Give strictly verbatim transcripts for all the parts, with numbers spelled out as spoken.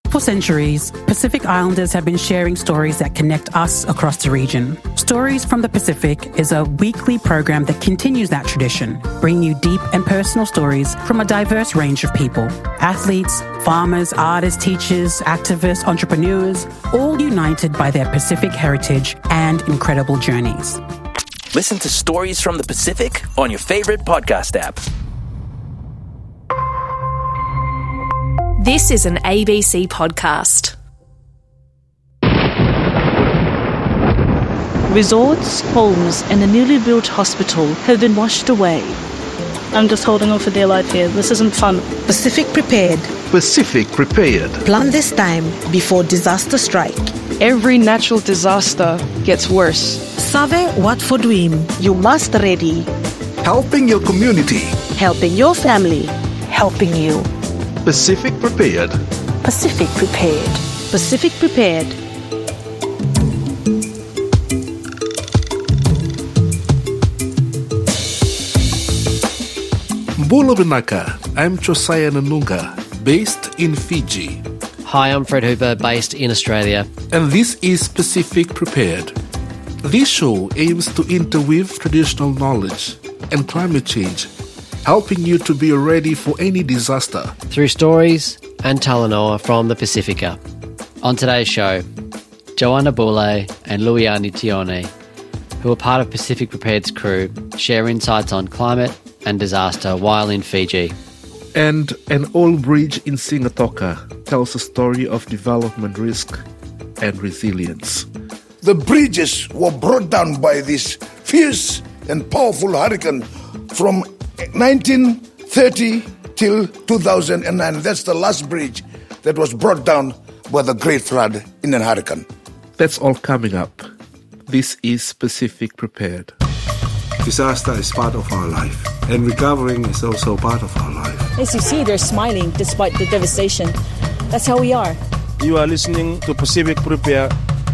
For centuries, Pacific Islanders have been sharing stories that connect us across the region. Stories from the Pacific is a weekly program that continues that tradition, bringing you deep and personal stories from a diverse range of people. Athletes, farmers, artists, teachers, activists, entrepreneurs, all united by their Pacific heritage and incredible journeys. Listen to Stories from the Pacific on your favorite podcast app. This is an A B C podcast. Resorts, homes and a newly built hospital have been washed away. I'm just holding on for dear life here. This isn't fun. Pacific Prepared. Pacific Prepared. Plan this time before disaster strike. Every natural disaster gets worse. Save what for dream. You must ready. Helping your community. Helping your family. Helping you. Pacific Prepared. Pacific Prepared. Pacific Prepared. Mbula Binaka, I'm Josiah Nanunga, based in Fiji. Hi, I'm Fred Hooper, based in Australia. And this is Pacific Prepared. This show aims to interweave traditional knowledge and climate change, helping you to be ready for any disaster. Through stories and talanoa from the Pacifica. On today's show, Joanna Boulay and Luiani Tione, who are part of Pacific Prepared's crew, share insights on climate and disaster while in Fiji. And an old bridge in Singatoka tells a story of development risk and resilience. The bridges were brought down by this fierce and powerful hurricane from nineteen thirty till two thousand nine. That's the last bridge that was brought down by the great flood in a hurricane. That's all coming up. This is Pacific Prepared. Disaster is part of our life, and recovering is also part of our life. As you see, they're smiling despite the devastation. That's how we are. You are listening to Pacific Prepared.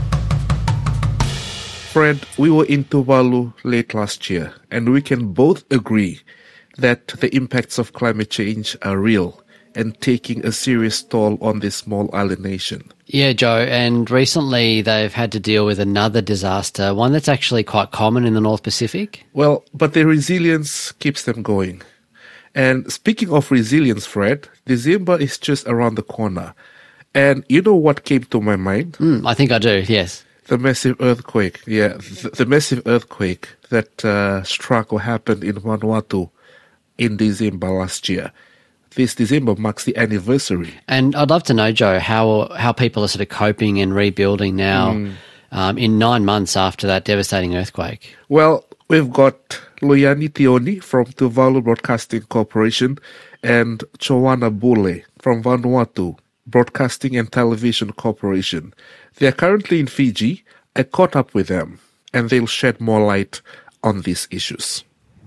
Fred, we were in Tuvalu late last year, and we can both agree that the impacts of climate change are real and taking a serious toll on this small island nation. Yeah, Joe, and recently they've had to deal with another disaster, one that's actually quite common in the North Pacific. Well, but their resilience keeps them going. And speaking of resilience, Fred, December is just around the corner. And you know what came to my mind? Mm, I think I do, yes. The massive earthquake, yeah, the, the massive earthquake that uh, struck or happened in Vanuatu in December last year. This December marks the anniversary. And I'd love to know, Joe, how how people are sort of coping and rebuilding now mm. um, in nine months after that devastating earthquake. Well, we've got Luiani Tione from Tuvalu Broadcasting Corporation and Joanna Boulay from Vanuatu Broadcasting and Television Corporation. They are currently in Fiji. I caught up with them, and they'll shed more light on these issues.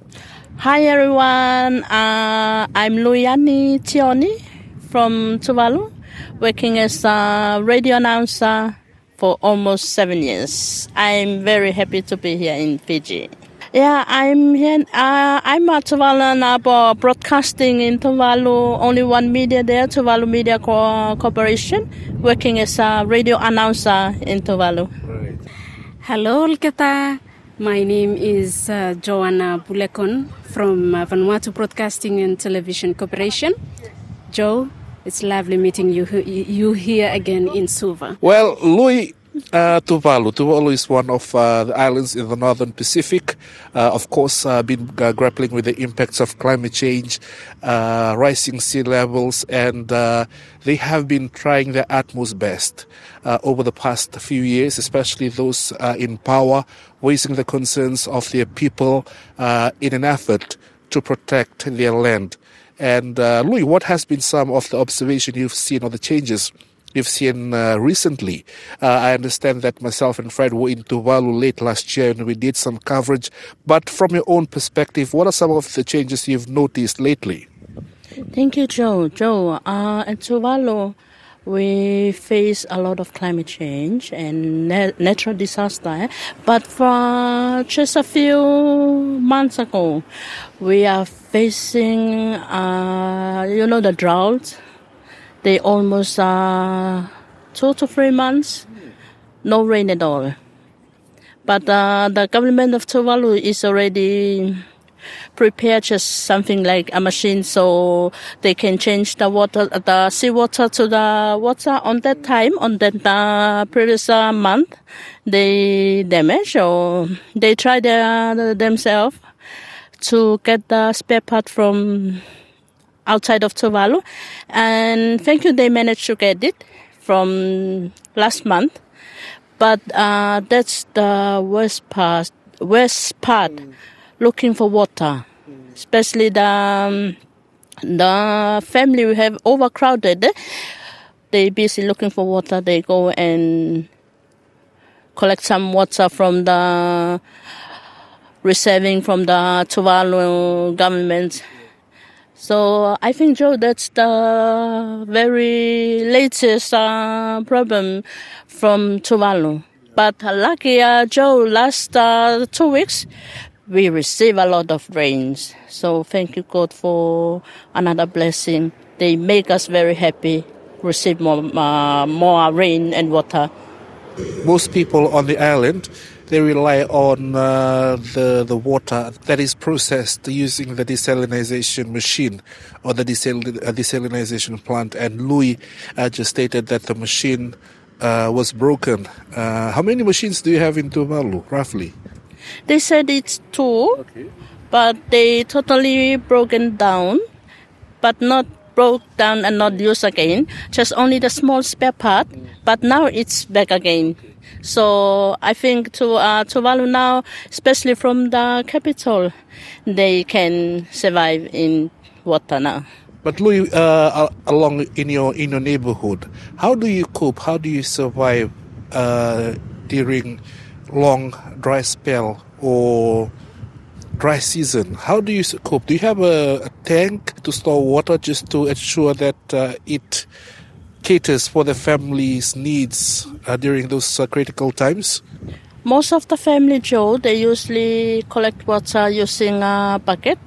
Hi everyone, uh, I'm Luiani Tione from Tuvalu, working as a radio announcer for almost seven years. I'm very happy to be here in Fiji. Yeah, I'm here. Uh, I'm at Tuvalu now, broadcasting in Tuvalu. Only one media there, Tuvalu Media Co- Corporation, working as a radio announcer in Tuvalu. Right. Hello, Olketa. My name is uh, Joanna Bulekon from uh, Vanuatu Broadcasting and Television Corporation. Joe, it's lovely meeting you you here again in Suva. Well, Louis, uh, Tuvalu. Tuvalu is one of uh, the islands in the Northern Pacific. Uh, of course, uh, been uh, grappling with the impacts of climate change, uh, rising sea levels, and uh, they have been trying their utmost best uh, over the past few years, especially those uh, in power, voicing the concerns of their people uh, in an effort to protect their land. And uh, Louis, what has been some of the observation you've seen or the changes you've seen uh, recently? Uh, I understand that myself and Fred were in Tuvalu late last year and we did some coverage. But from your own perspective, what are some of the changes you've noticed lately? Thank you, Joe. Joe, uh, at Tuvalu, we face a lot of climate change and na- natural disaster. But for just a few months ago, we are facing, uh, you know, the drought they almost uh, two to three months, no rain at all. But uh, the government of Tuvalu is already prepared just something like a machine so they can change the water, the seawater to the water on that time, on that uh, previous uh, month. They damage or they try their, themselves to get the spare part from outside of Tuvalu. And thank you, they managed to get it from last month. But uh, that's the worst part, worst part, mm. looking for water. Mm. Especially the, um, the family we have overcrowded. They busy looking for water. They go and collect some water from the, receiving from the Tuvalu government. So I think, Joe, that's the very latest uh, problem from Tuvalu. But uh, lucky, uh, Joe, last uh, two weeks, we receive a lot of rains. So thank you, God, for another blessing. They make us very happy, receive more, uh, more rain and water. Most people on the island, they rely on uh, the the water that is processed using the desalination machine or the desal- uh, desalination plant. And Louis uh, just stated that the machine uh, was broken. Uh, how many machines do you have in Tuvalu, roughly? They said it's two, okay. But they totally broken down, but not broke down and not used again. Just only the small spare part, mm. But now it's back again. So I think to uh, Tuvalu now, especially from the capital, they can survive in water now. But Louis, uh, along in your in your neighborhood, how do you cope? How do you survive uh, during long dry spell or dry season? How do you cope? Do you have a, a tank to store water just to ensure that uh, it caters for the family's needs uh, during those uh, critical times? Most of the family, Joe, they usually collect water using a bucket.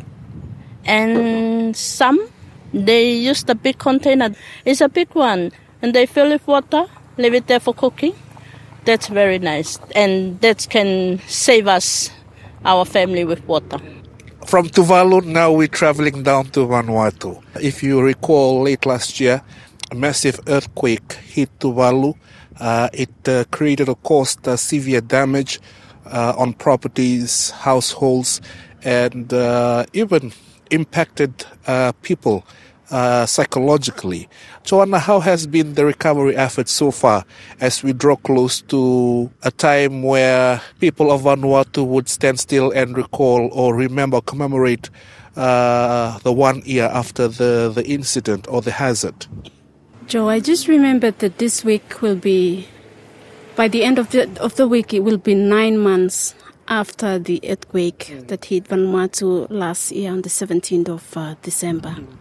And some, they use the big container. It's a big one. And they fill it with water, leave it there for cooking. That's very nice. And that can save us, our family, with water. From Tuvalu, now we're traveling down to Vanuatu. If you recall, late last year, a massive earthquake hit Tuvalu. Uh, it uh, created or caused uh, severe damage uh, on properties, households, and uh, even impacted uh, people uh, psychologically. Joanna, how has been the recovery effort so far as we draw close to a time where people of Vanuatu would stand still and recall or remember, commemorate uh, the one year after the, the incident or the hazard? Joe, I just remembered that this week will be, by the end of the of the week, it will be nine months after the earthquake mm. that hit Vanuatu last year on the seventeenth of uh, December. Mm.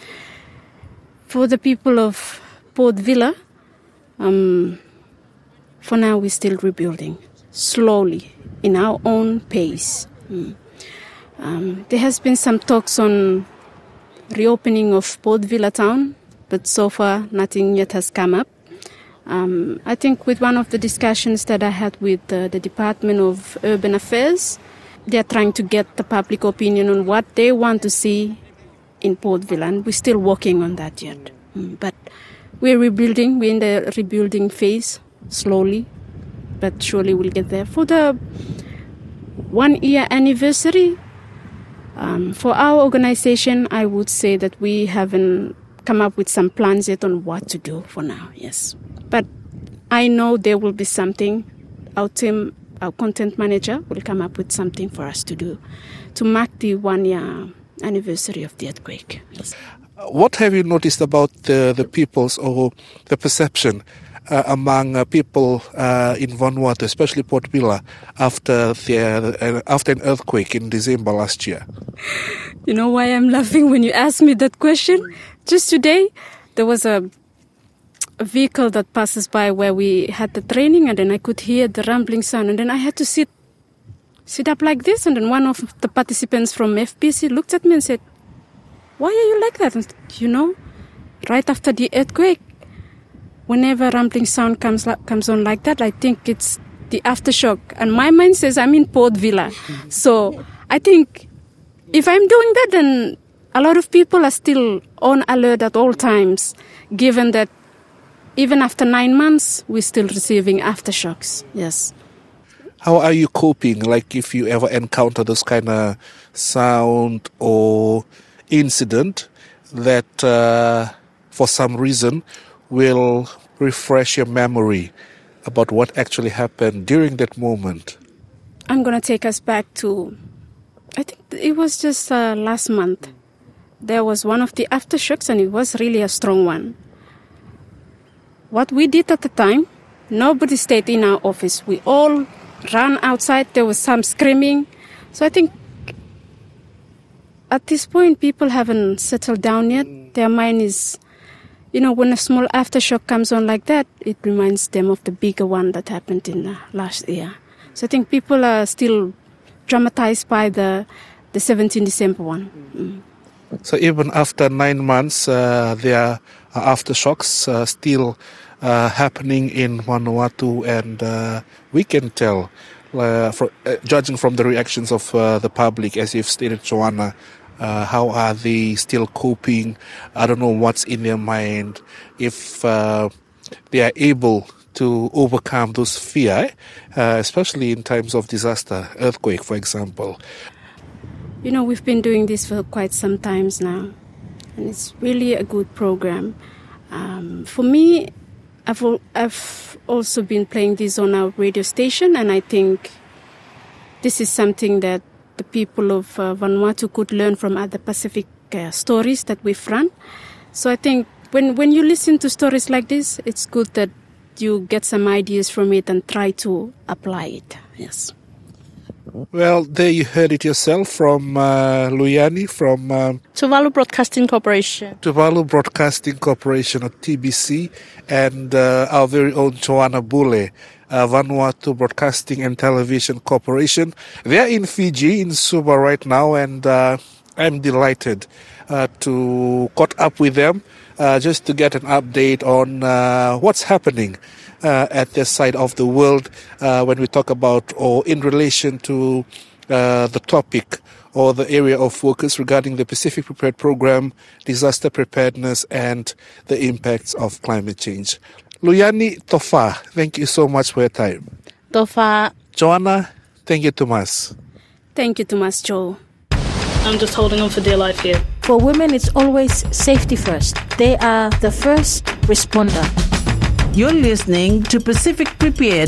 For the people of Port Vila, um, for now we're still rebuilding, slowly, in our own pace. Mm. Um, there has been some talks on reopening of Port Vila town, but so far nothing yet has come up. Um, I think with one of the discussions that I had with uh, the Department of Urban Affairs, they are trying to get the public opinion on what they want to see in Port Vila, and we're still working on that yet. Mm, but we're rebuilding, we're in the rebuilding phase, slowly, but surely we'll get there. For the one year anniversary, um, for our organization, I would say that we haven't come up with some plans yet on what to do for now, yes. But I know there will be something. Our team, our content manager will come up with something for us to do to mark the one year anniversary of the earthquake. Yes. What have you noticed about the, the people's or the perception uh, among uh, people uh, in Vanuatu, especially Port Vila, after the uh, after an earthquake in December last year? You know why I'm laughing when you ask me that question? Just today, there was a, a vehicle that passes by where we had the training, and then I could hear the rumbling sound, and then I had to sit sit up like this, and then one of the participants from F P C looked at me and said, "Why are you like that?" And, you know, right after the earthquake, whenever rumbling sound comes comes on like that, I think it's the aftershock. And my mind says I'm in Port Vila. So I think if I'm doing that, then a lot of people are still on alert at all times, given that even after nine months, we're still receiving aftershocks. Yes. How are you coping? Like if you ever encounter this kind of sound or incident that uh, for some reason will refresh your memory about what actually happened during that moment? I'm going to take us back to, I think it was just uh, last month. There was one of the aftershocks and it was really a strong one. What we did at the time, nobody stayed in our office. We all ran outside. There was some screaming. So I think at this point, people haven't settled down yet. Their mind is, you know, when a small aftershock comes on like that, it reminds them of the bigger one that happened in the last year. So I think people are still traumatized by the the seventeenth December one. Mm. So even after nine months, uh, there are aftershocks uh, still uh, happening in Vanuatu, and uh, we can tell, uh, for, uh, judging from the reactions of uh, the public, as you've stated, Joanna, uh, how are they still coping? I don't know what's in their mind, if uh, they are able to overcome those fear, uh, especially in times of disaster, earthquake, for example. You know, we've been doing this for quite some times now, and it's really a good program. Um, for me, I've, al- I've also been playing this on our radio station, and I think this is something that the people of uh, Vanuatu could learn from other Pacific uh, stories that we've run. So I think when, when you listen to stories like this, it's good that you get some ideas from it and try to apply it. Yes. Well, there you heard it yourself from uh, Luyani from um, Tuvalu Broadcasting Corporation. Tuvalu Broadcasting Corporation, or T B C, and uh, our very own Joanna Bule, uh, Vanuatu Broadcasting and Television Corporation. They're in Fiji, in Suva right now, and uh, I'm delighted uh, to caught up with them uh, just to get an update on uh, what's happening Uh, at this side of the world uh, when we talk about, or in relation to uh, the topic or the area of focus regarding the Pacific Prepared Program, disaster preparedness, and the impacts of climate change. Luyani, Tofa, thank you so much for your time. Tofa. Joanna, thank you, Tomas. Thank you, Tomas Joe. I'm just holding on for dear life here. For women, it's always safety first. They are the first responder. You're listening to Pacific Prepared.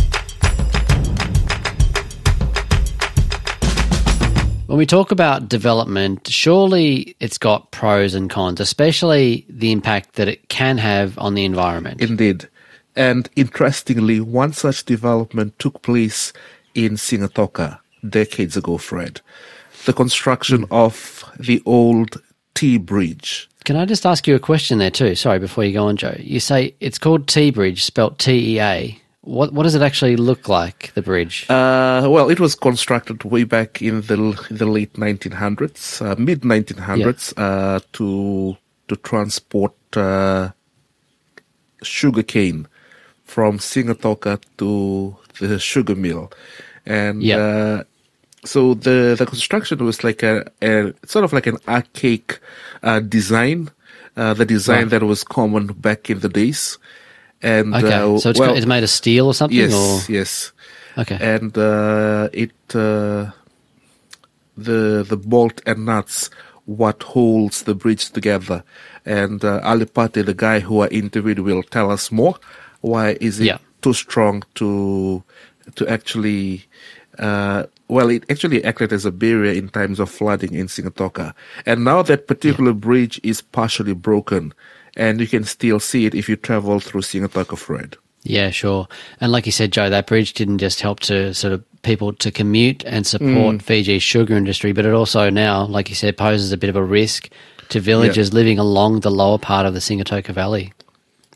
When we talk about development, surely it's got pros and cons, especially the impact that it can have on the environment. Indeed. And interestingly, one such development took place in Sigatoka decades ago, Fred. The construction mm. of the old T Bridge. Can I just ask you a question there too? Sorry, before you go on, Joe. You say it's called T Bridge, spelt T E A. What what does it actually look like, the bridge? Uh, well, it was constructed way back in the the late nineteen hundreds, uh, mid nineteen hundreds, yeah. uh, to to transport uh, sugarcane from Sigatoka to the sugar mill, and yeah. uh, so the the construction was like a, a sort of like an archaic uh, design, uh, the design right. that was common back in the days. And okay, uh, so it's, well, it's made of steel or something? Yes, or? yes. Okay. And uh, it uh, the the bolt and nuts what holds the bridge together. And uh, Ali Pate, the guy who I interviewed, will tell us more. Why is it yeah. too strong to to actually? Uh, well, it actually acted as a barrier in times of flooding in Sigatoka. And now that particular yeah. bridge is partially broken. And you can still see it if you travel through Sigatoka, Fred. Yeah, sure. And like you said, Joe, that bridge didn't just help to sort of people to commute and support mm. Fiji's sugar industry, but it also now, like you said, poses a bit of a risk to villagers yeah. living along the lower part of the Sigatoka Valley.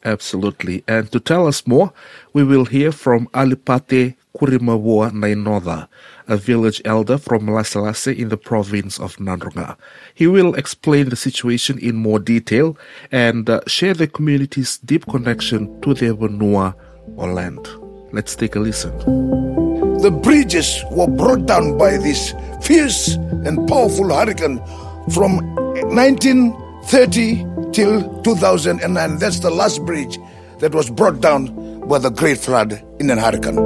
Absolutely. And to tell us more, we will hear from Alipate Kurimavua Nainoda, a village elder from Lasalase in the province of Nandrunga. He will explain the situation in more detail and uh, share the community's deep connection to their Vanua or land. Let's take a listen. The bridges were brought down by this fierce and powerful hurricane from nineteen thirty till two thousand nine. That's the last bridge that was brought down by the great flood in an hurricane.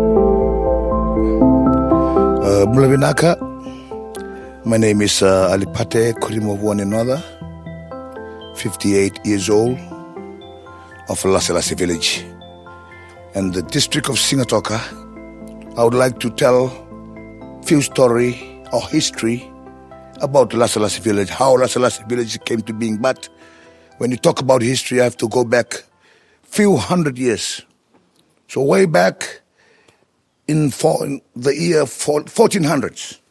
Uh, Mlavinaka, my name is uh, Alipate Kurimavua Nainoda, fifty-eight years old, of Lasalase village. And the district of Sigatoka. I would like to tell a few story or history about Lasalase village, how Lasalase village came to being. But when you talk about history, I have to go back few hundred years. So way back in, for, in the year fourteen hundreds.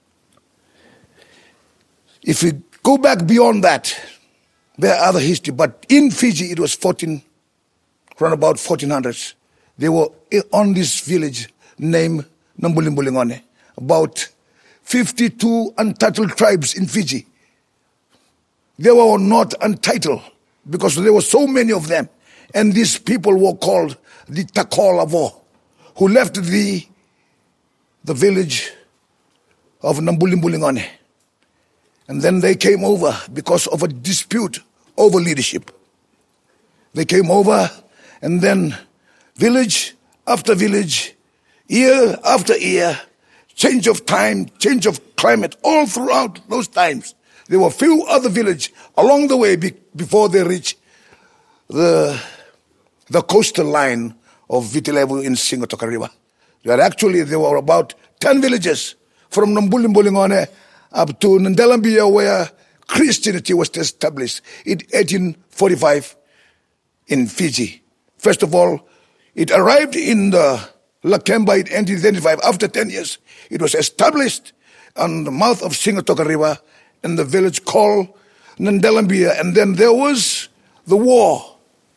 If we go back beyond that, there are other history. But in Fiji, it was fourteen, around about fourteen hundreds. They were on this village named Nambulimbulingone, about fifty-two untitled tribes in Fiji. They were not untitled because there were so many of them. And these people were called the Takolavo, who left the, the village of Nambulimbulingone. And then they came over because of a dispute over leadership. They came over and then village after village, year after year, change of time, change of climate, all throughout those times. There were few other villages along the way be, before they reached the, the coastal line of Viti Levu in Sigatoka River. There actually, there were about ten villages from Nambulimbulingone up to Ndalambia, where Christianity was established in eighteen forty-five in Fiji. First of all, it arrived in the Lakemba in eighteen thirty-five. After ten years, it was established on the mouth of Sigatoka River in the village called Ndalambia. And then there was the war.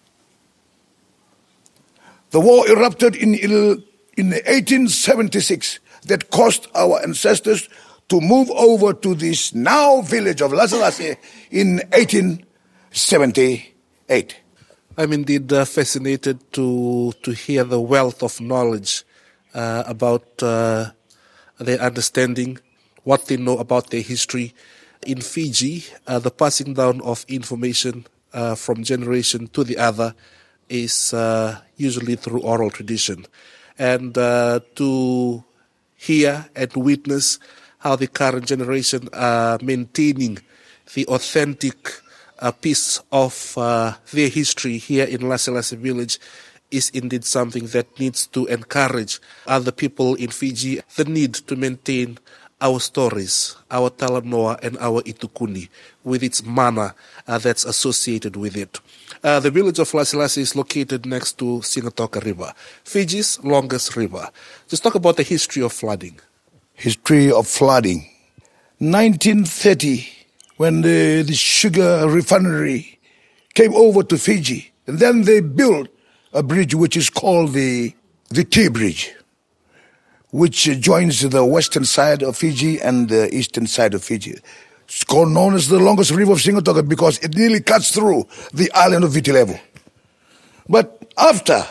The war erupted in, in eighteen seventy-six that caused our ancestors to move over to this now village of Lasalase in eighteen seventy-eight. I'm indeed uh, fascinated to to hear the wealth of knowledge uh, about uh, their understanding, what they know about their history. In Fiji, uh, the passing down of information uh, from generation to the other is uh, usually through oral tradition. And uh, to hear and witness how the current generation are maintaining the authentic uh, piece of uh, their history here in Lasalase village is indeed something that needs to encourage other people in Fiji the need to maintain our stories, our Talanoa and our Itukuni, with its mana uh, that's associated with it. Uh, the village of Lasalase is located next to Sigatoka River, Fiji's longest river. Just talk about the history of flooding. History of flooding. nineteen thirty, when the, the sugar refinery came over to Fiji, and then they built a bridge which is called the, the T Bridge, which joins the western side of Fiji and the eastern side of Fiji. It's called known as the longest river of Sigatoka because it nearly cuts through the island of Viti Levu. But after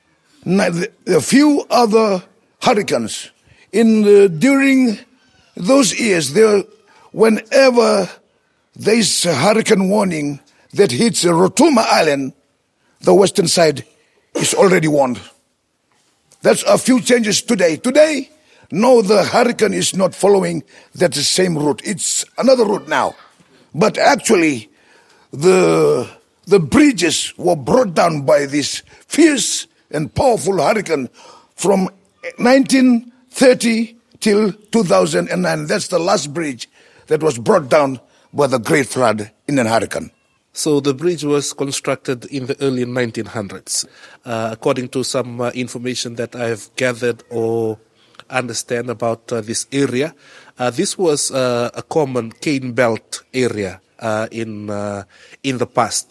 a few other hurricanes, in the, during those years, there, whenever there's a hurricane warning that hits Rotuma Island, the western side is already warned. That's a few changes today. Today, no, the hurricane is not following that same route. It's another route now. But actually, the, the bridges were brought down by this fierce and powerful hurricane from nineteen thirty till two thousand nine. That's the last bridge that was brought down by the great flood in a hurricane. So the bridge was constructed in the early nineteen hundreds. Uh, according to some uh, information that I have gathered or understand about uh, this area, uh, this was uh, a common cane belt area uh, in uh, in the past.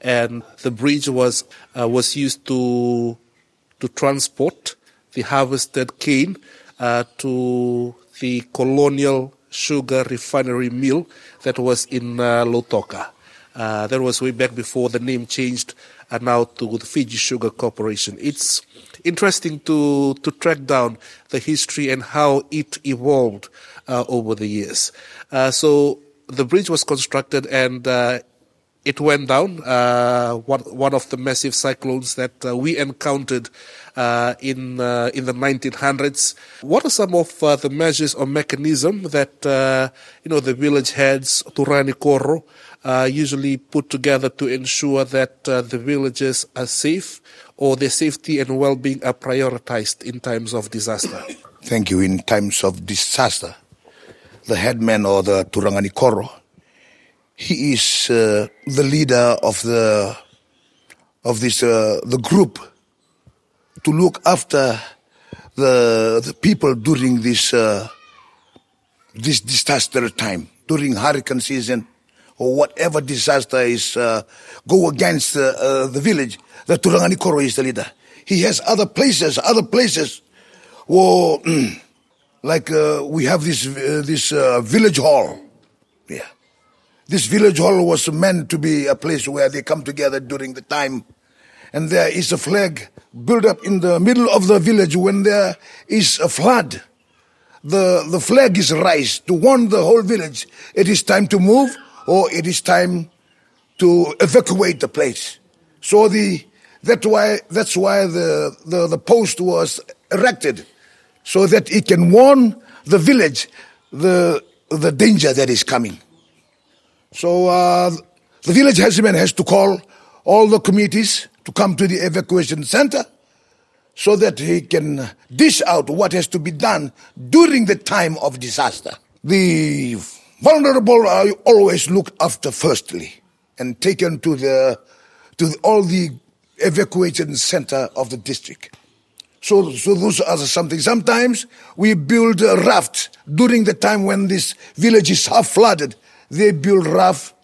and the bridge was uh, was used to to transport the harvested cane uh, to the Colonial Sugar Refinery Mill that was in uh, Lautoka. Uh, that was way back before the name changed uh, now to the Fiji Sugar Corporation. It's interesting to to track down the history and how it evolved uh, over the years. Uh, so the bridge was constructed and uh, it went down. Uh, one one of the massive cyclones that uh, we encountered uh, in uh, in the nineteen hundreds. What are some of uh, the measures or mechanism that uh, you know the village heads, Turani Koro, uh, usually put together to ensure that uh, the villages are safe, or their safety and well-being are prioritized in times of disaster? Thank you. In times of disaster, the headman or the Turangani Koro, he is uh, the leader of the of this uh, the group to look after the the people during this uh, this disaster time, during hurricane season or whatever disaster is uh, go against uh, uh, the village. The Turangani Koro is the leader. He has other places, other places. Where, like uh, we have this uh, this uh, village hall. Yeah. This village hall was meant to be a place where they come together during the time. And there is a flag built up in the middle of the village when there is a flood. The, the flag is raised to warn the whole village it is time to move or it is time to evacuate the place. So the that's why that's why the, the, the post was erected, so that it can warn the village the the danger that is coming. So uh, the village headman has to call all the committees to come to the evacuation center so that he can dish out what has to be done during the time of disaster. The vulnerable are always looked after firstly and taken to the to the, all the evacuation center of the district. So, so those are something. Sometimes we build a raft during the time when this village is half flooded. They build raft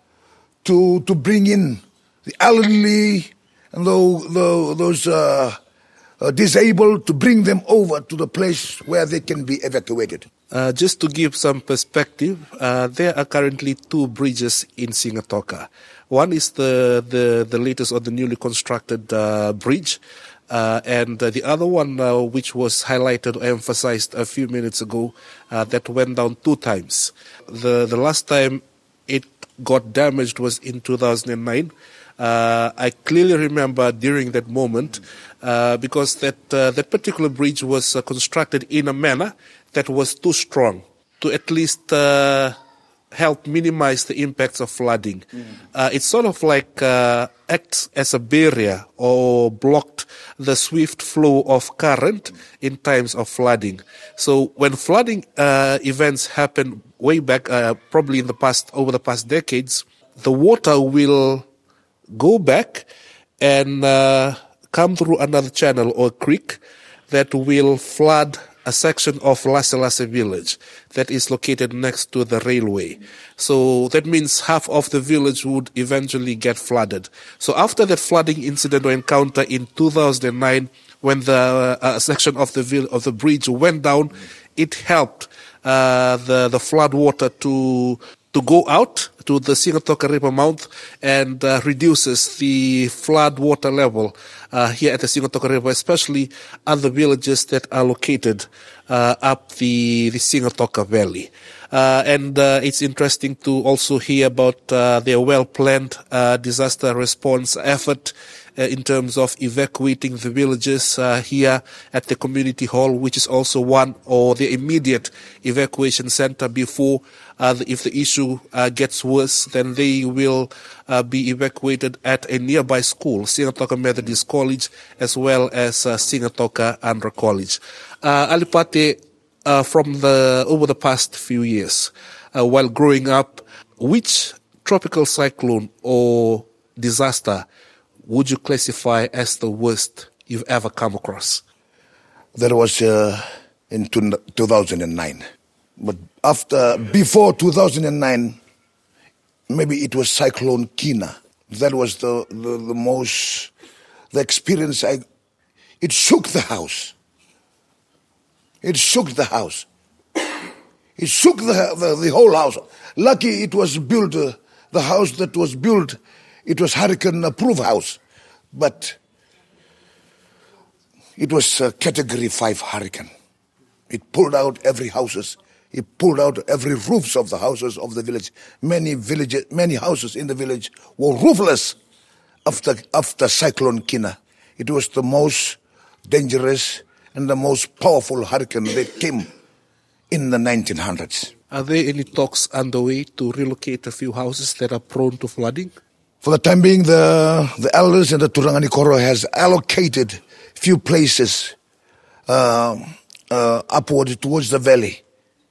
to to bring in the elderly and the, the, those uh, uh, disabled, to bring them over to the place where they can be evacuated. Uh, just to give some perspective, uh, there are currently two bridges in Sigatoka. One is the, the, the latest or the newly constructed uh, bridge. Uh, and uh, the other one, uh, which was highlighted or emphasized a few minutes ago, uh, that went down two times. The the last time it got damaged was in two thousand nine. Uh, I clearly remember during that moment, uh, because that uh, that particular bridge was uh, constructed in a manner that was too strong to at least uh, help minimize the impacts of flooding. Mm. Uh, it's sort of like uh, acts as a barrier or blocked the swift flow of current in times of flooding. So when flooding uh, events happen way back, uh, probably in the past, over the past decades, the water will go back and uh, come through another channel or creek that will flood a section of Laselase village that is located next to the railway. So that means half of the village would eventually get flooded. So after that flooding incident or encounter in two thousand nine, when the uh, section of the vil- of the bridge went down, it helped uh, the the flood water to to go out to the Sigatoka River mouth and uh, reduces the flood water level uh, here at the Sigatoka River, especially other villages that are located uh, up the, the Sigatoka Valley. Uh, and uh, it's interesting to also hear about uh, their well-planned uh, disaster response effort uh, in terms of evacuating the villages uh, here at the community hall, which is also one or the immediate evacuation center before Uh, if the issue uh, gets worse, then they will uh, be evacuated at a nearby school, Sigatoka Methodist College, as well as uh, Sigatoka Andhra College. Uh, Alipate, uh, from the over the past few years, uh, while growing up, which tropical cyclone or disaster would you classify as the worst you've ever come across? That was uh, in two thousand nine. But after, before two thousand nine, maybe it was Cyclone Kina. That was the, the, the most, the experience I, it shook the house. It shook the house. It shook the, the, the whole house. Lucky it was built, uh, the house that was built, it was hurricane-approved house. But it was a category five hurricane. It pulled out every houses. It pulled out every roofs of the houses of the village. Many villages, many houses in the village were roofless after, after Cyclone Kina. It was the most dangerous and the most powerful hurricane that came in the nineteen hundreds. Are there any talks underway to relocate a few houses that are prone to flooding? For the time being, the, the elders and the Turangani Koro has allocated few places uh, uh, upward towards the valley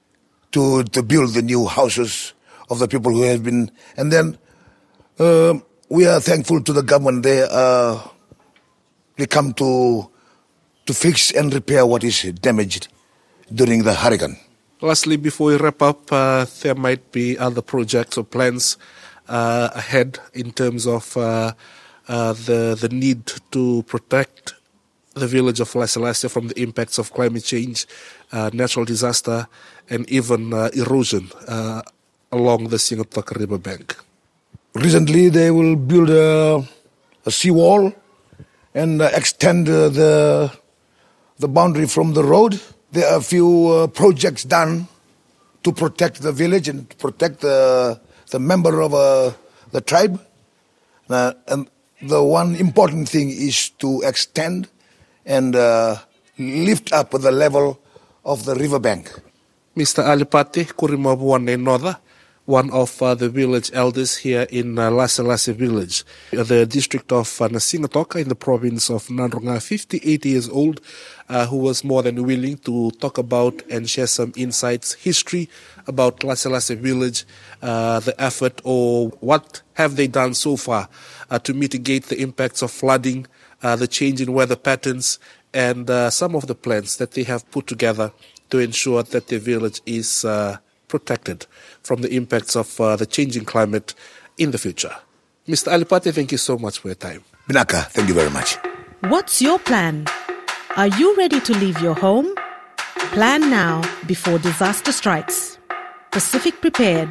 to, to build the new houses of the people who have been. And then uh, we are thankful to the government. They, uh, they come to, to fix and repair what is damaged during the hurricane. Lastly, before we wrap up, uh, there might be other projects or plans uh, ahead in terms of uh, uh, the the need to protect the village of Lasalasia from the impacts of climate change, uh, natural disaster, and even uh, erosion uh, along the Singatoka River bank. Recently, they will build a, a seawall and uh, extend uh, the the boundary from the road. There are a few uh, projects done to protect the village and to protect the the member of uh, the tribe. Uh, and the one important thing is to extend and uh, lift up the level of the riverbank. Mister Alipati Kurimabuane Notha, one of uh, the village elders here in uh, Lasalasia village, the district of uh, Singatoka in the province of Nadroga, fifty-eight years old, uh, who was more than willing to talk about and share some insights, history about Lasalasia village, uh, the effort or what have they done so far uh, to mitigate the impacts of flooding, uh, the change in weather patterns, and uh, some of the plans that they have put together to ensure that their village is uh, protected from the impacts of uh, the changing climate in the future. Mister Alipati, thank you so much for your time. Binaka, thank you very much. What's your plan? Are you ready to leave your home? Plan now before disaster strikes. Pacific Prepared.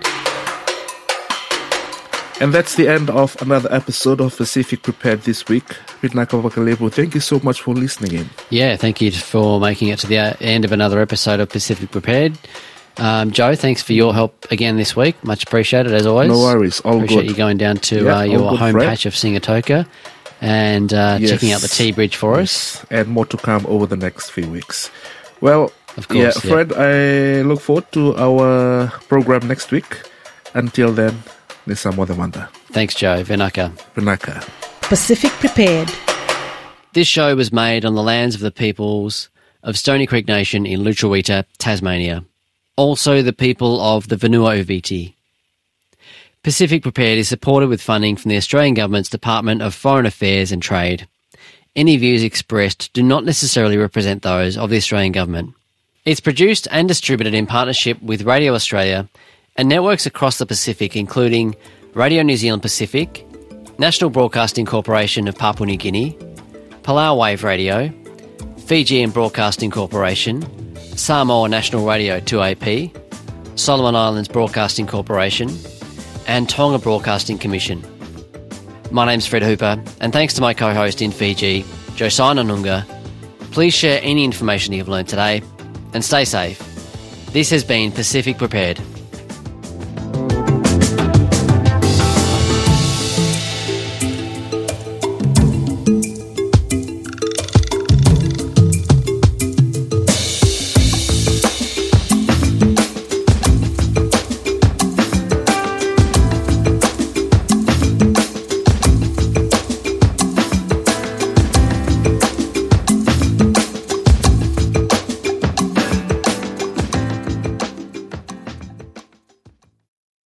And that's the end of another episode of Pacific Prepared this week. Binaka Vakalebu, thank you so much for listening in. Yeah, thank you for making it to the end of another episode of Pacific Prepared. Um, Joe, thanks for your help again this week. Much appreciated, as always. No worries, all Appreciate good. you going down to yeah, uh, your good, home Fred. patch of Singatoka and uh, yes. checking out the T-Bridge for us. And more to come over the next few weeks. Well, of course, yeah, Fred, yeah. I look forward to our program next week. Until then, Nisamodamanda. Thanks, Joe. Vinaka. Vinaka. Pacific Prepared. This show was made on the lands of the peoples of Stony Creek Nation in Lutruwita, Tasmania. Also the people of the Vanua Uviti. Pacific Prepared is supported with funding from the Australian Government's Department of Foreign Affairs and Trade. Any views expressed do not necessarily represent those of the Australian Government. It's produced and distributed in partnership with Radio Australia and networks across the Pacific, including Radio New Zealand Pacific, National Broadcasting Corporation of Papua New Guinea, Palau Wave Radio, Fijian Broadcasting Corporation, Samoa National Radio two A P, Solomon Islands Broadcasting Corporation, and Tonga Broadcasting Commission. My name's Fred Hooper, and thanks to my co-host in Fiji, Josiah Nunga. Please share any information you've learned today, and stay safe. This has been Pacific Prepared.